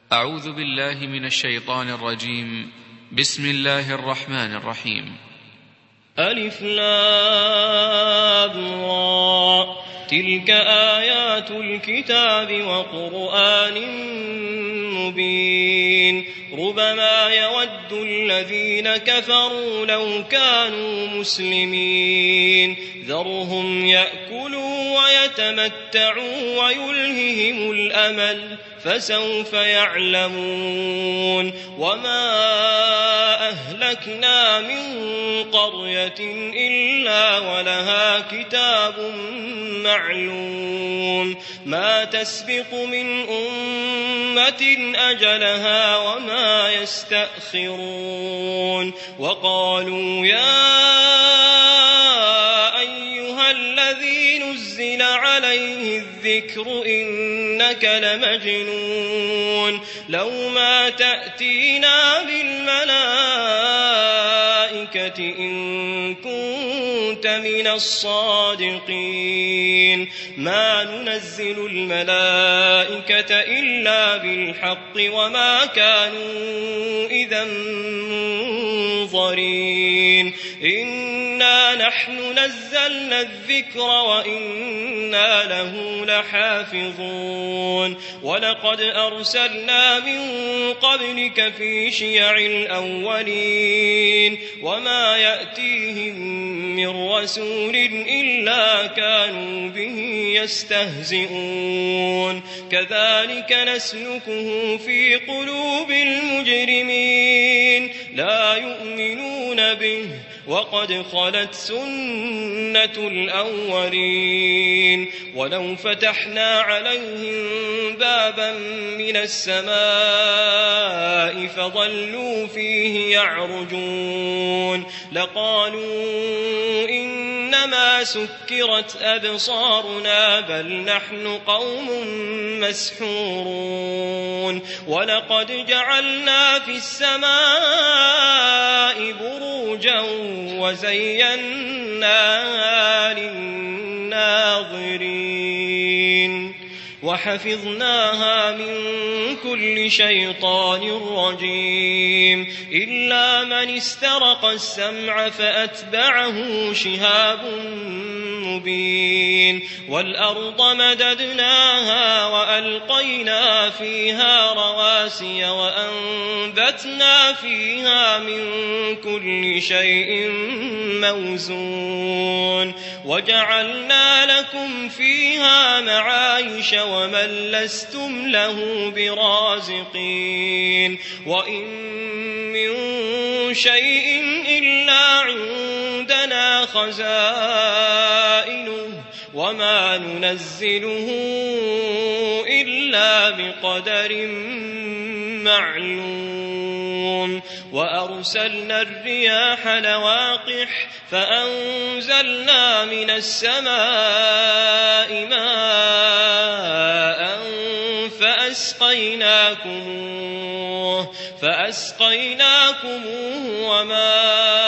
أعوذ بالله من الشيطان الرجيم. بسم الله الرحمن الرحيم. ألف لام را، تلك آيات الكتاب وقرآن مبين. ربما يود الذين كفروا لو كانوا مسلمين. ذرهم يأكلوا ويتمتعوا ويلههم الأمل، فسوف يعلمون. وما أهلكنا من قرية إلا ولها كتاب معلوم، ما تسبق من أمة أجلها وما يستأخرون. وقالوا يا أيها الذي نزل عليه الذكر إنك لمجنون، لو ما تأتينا بالملائكة إن كنت من الصادقين. ما ننزل الملائكة إلا بالحق وما كانوا إذا منظرين. إنا نحن نزلنا الذكر وإنا له لحافظون. ولقد أرسلنا من قبلك في شيع الأولين، وما يأتيهم من رسول إلا كانوا به يستهزئون. كذلك نسلكه في قلوب المجرمين، لا يؤمنون به وقد خلت سنة الأولين. ولو فتحنا عليهم بابا من السماء فظلوا فيه يعرجون لقالوا إنما سكرت أبصارنا بل نحن قوم مسحورون. ولقد جعلنا في السماء بروجا وزيناها للناظرين وحفظناها من كل شيطان رجيم إلا من استرق السمع فأتبعه شهاب مبين. والأرض مددناها وألقينا فيها رواسي وأنبتنا فيها من كل شيء موزون وجعلنا لكم فيها معايش ومن لستم له برازقين. وإن من شيء إلا عندنا خزائنه وما ننزله إلا بقدر معلوم. وأرسلنا الرياح لواقح فأنزلنا من السماء ماء فأسقيناكموه وما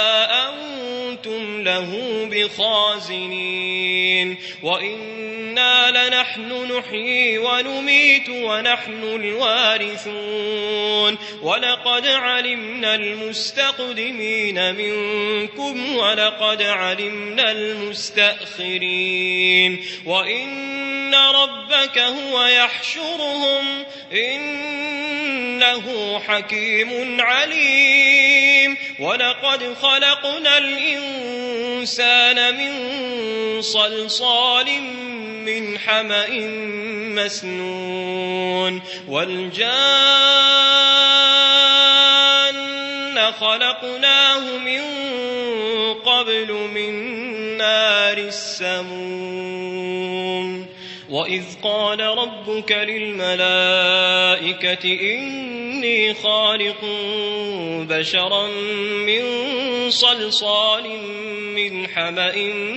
أنتم له بخازنين. وإنا لنحن نحيي ونميت ونحن الوارثون. ولقد علمنا المستقدمين منكم ولقد علمنا المستأخرين. وإن ربك هو يحشرهم إنه حكيم عليم. ولقد خلقنا الإنسان من صلصال من حمأ مسنون. والجان خلقناه من قبل من نار السموم. وإذ قال ربك للملائكة إني خالق بشرا من صلصال من حمأ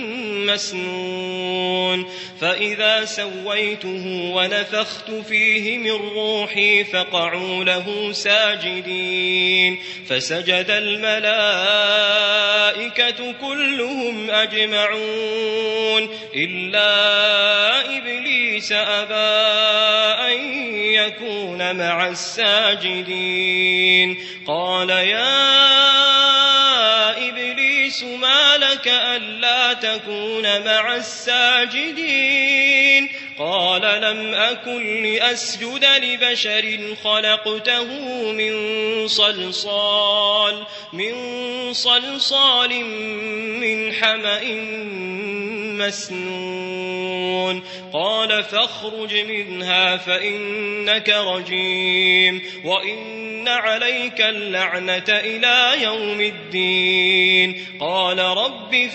مسنون فإذا سويته ونفخت فيه من روحي فقعوا له ساجدين فسجد الملائكة كلهم أجمعون إلا إبليس أبى أن يكون مع الساجدين قال يا إبليس ما لك ألا تكون مع الساجدين قال لم أكن لأسجد لبشر خلقته من صلصال من حمأ مسنون قال فاخرج منها فإنك رجيم وإن عليك اللعنة إلى يوم الدين قال رب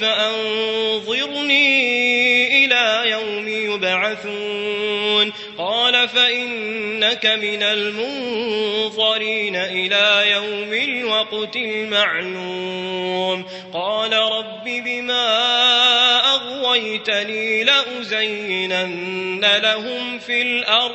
فأنظرني إلى يوم يبعثون قال فإنك من المنظرين إلى يوم الوقت المعلوم قال رب بما أغويتني لأزينن لهم في الأرض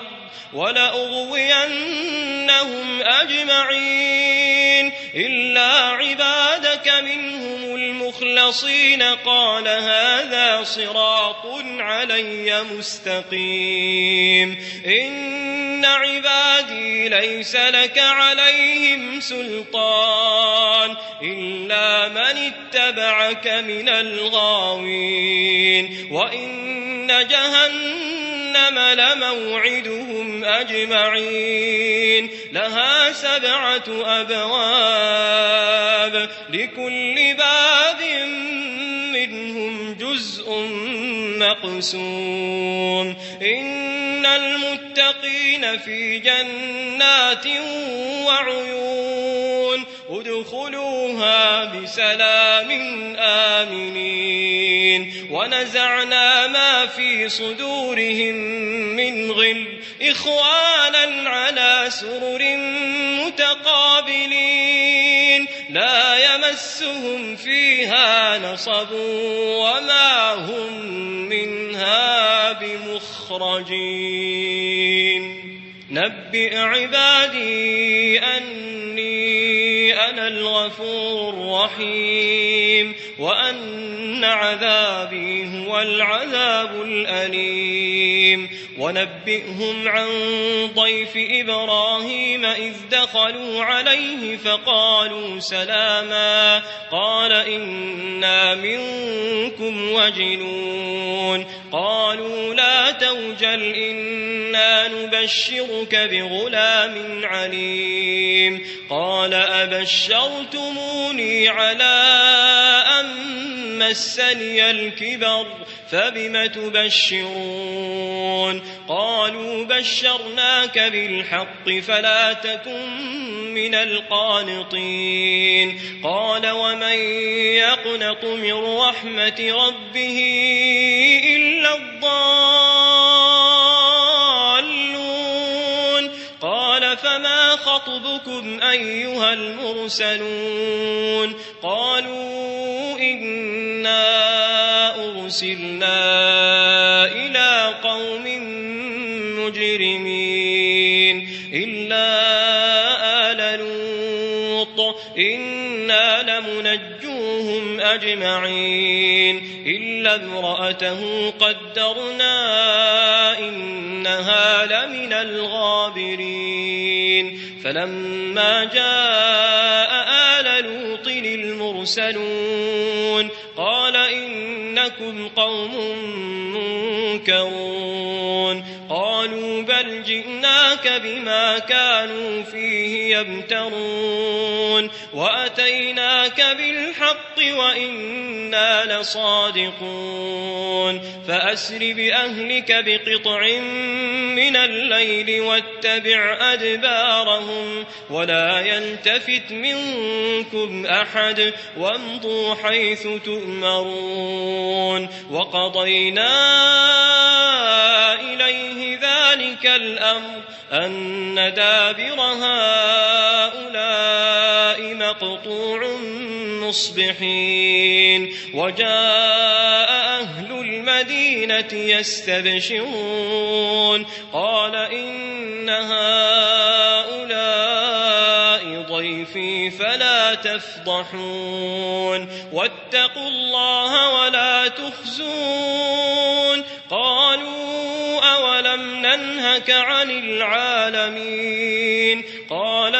ولأغوينهم أجمعين إلا عبادك منهم المخلصين قال هذا صراط علي مستقيم إن عبادي ليس لك عليهم سلطان إلا من اتبعك من الغاوين وإن جهنم لموعدهم أجمعين لها 7 أبواب لكل باب منهم جزء مقسوم إن المتقين في جنات وعيون ادخلوها بسلام آمنين ونزعنا ما في صدورهم من غل إخوانا على سرر متقابلين لا يمسهم فيها نصب وما هم منها بمخرجين نبئ عبادي أني أنا الغفور الرحيم وأن عذابي هو العذاب الأليم ونبئهم عن ضيف إبراهيم إذ دخلوا عليه فقالوا سلاما قال إنا منكم وجلون قالوا لا توجل إنا نبشرك بغلام عليم قال أبشرتموني على أن مسني الكبر فبم تبشرون قالوا بشرناك بالحق فلا تكن من القانطين قال ومن يقنط من رحمة ربه إلا الضالون قال فما خطبكم أيها المرسلون قالوا إنا أرسلنا إلى قوم مجرمين إلا آل لوط إنا لمنجوهم أجمعين إلا امرأته قدرنا إنها لمن الغابرين فلما جاء آل لوط المرسلون قال إنكم قوم منكرون قالوا بل جئناك بما كانوا فيه يمترون وأتيناك بالحق وإنا لصادقون فأسر بأهلك بقطع من الليل واتبع أدبارهم ولا يلتفت منكم أحد وامضوا حيث تؤمرون وقضينا إليه ذلك ذلك الأمر أن دابر هؤلاء مقطوع مصبحين وجاء أهل المدينة يستبشرون قال إن هؤلاء ضيفي فلا تفضحون واتقوا الله ولا تخزون قالوا أولم ننهك عن العالمين قال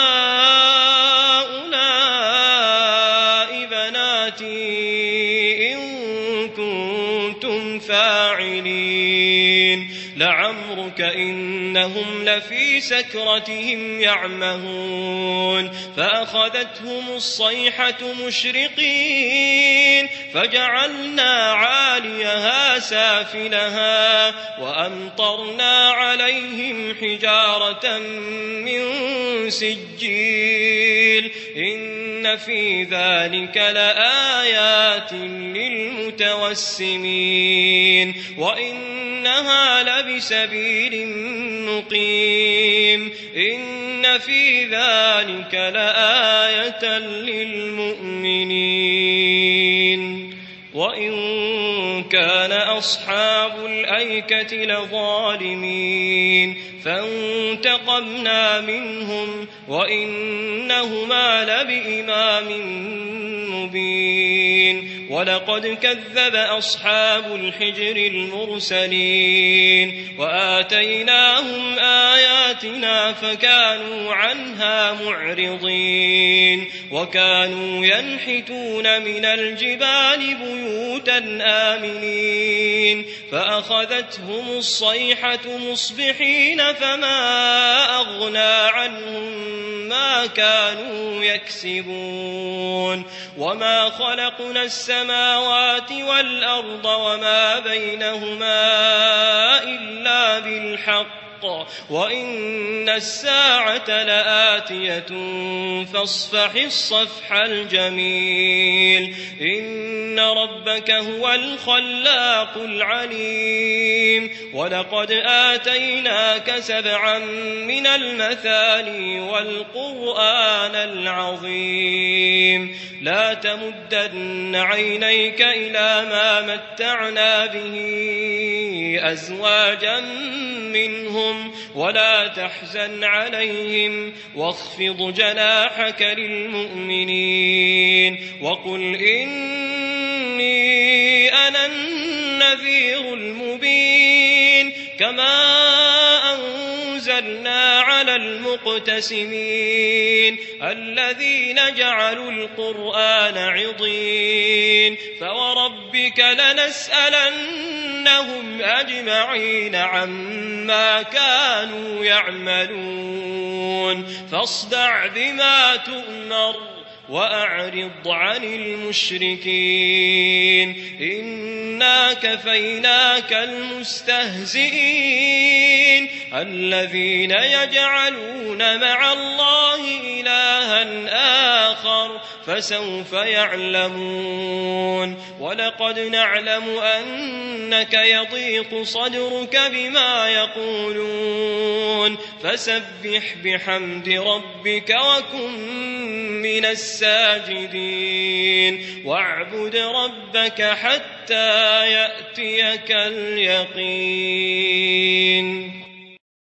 هؤلاء بناتي إن كنتم فاعلين لعمرك إنهم لفي سكرتهم يعمهون فأخذتهم الصيحة مشرقين فجعلنا عاليها سافلها وأمطرنا عليهم حجارة من سجيل إن في ذلك لآيات للمتوسمين وإنها لبسبيل مقيم إن في ذلك لآية للمؤمنين وإن كان أصحاب الأيكة لظالمين فانتقمنا منهم وإنهما لبإمام مبين ولقد كذب أصحاب الحجر المرسلين وآتيناهم آياتنا فكانوا عنها معرضين وكانوا ينحتون من الجبال بيوتا آمنين فأخذتهم الصيحة مصبحين فما أغنى عنهم ما كانوا يكسبون وما خلقنا السماوات والأرض وما بينهما إلا بالحق وإن الساعة لآتية فاصفح الصفح الجميل إن ربك هو الخلاق العليم ولقد آتيناك 7 من المثاني والقرآن العظيم لا تمدن عينيك إلى ما متعنا به أزواجا منهم ولا تحزن عليهم واخفض جناحك للمؤمنين وقل إني أنا النذير المبين كما أنزلنا على المقتسمين الذين جعلوا القرآن عضين فوربك لنسألنهم أجمعين عما كانوا يعملون فاصدع بما تؤمر وأعرض عن المشركين إنا كفيناك المستهزئين الذين يجعلون مع الله إلها آخر فسوف يعلمون ولقد نعلم أنك يضيق صدرك بما يقولون فسبح بحمد ربك وكن من الساجدين واعبد ربك حتى يأتيك اليقين